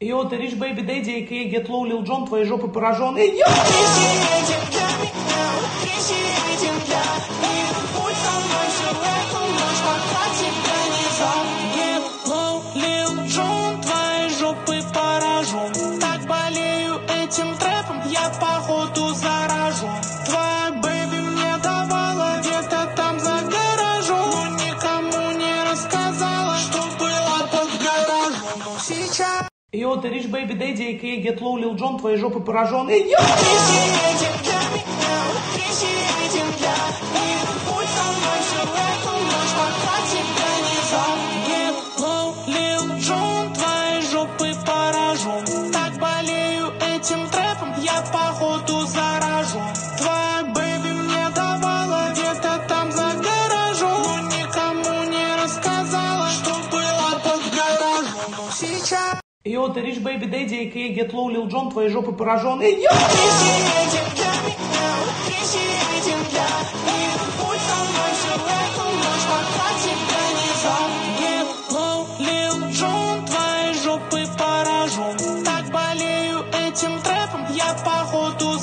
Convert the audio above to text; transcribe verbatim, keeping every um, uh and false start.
Йо, ты рич, бэйби, дэдди, а ка а Get Low, Lil Jon, твоей жопы поражен. Эй, йо! Так болею этим трэпом, я походу заражен. Твоя бэйби мне давала где-то там за гаражом, но никому не рассказала, что было под гаражом. Но сейчас... Йо, ты рич, бэйби, дэдди, а ка а Get Low, Lil Jon, твоей жопы поражен. Эй, йо! Так болею этим трэпом, я походу заражен. Твоя бэйби мне давала где-то там за гаражом, но никому не рассказала, что было под гаражом. Но сейчас... Йо, ты рич, бэйби, дэдди, а ка а Get Low, Lil Jon, твоей жопы поражен. Эй, йо! Так болею этим трэпом, я походу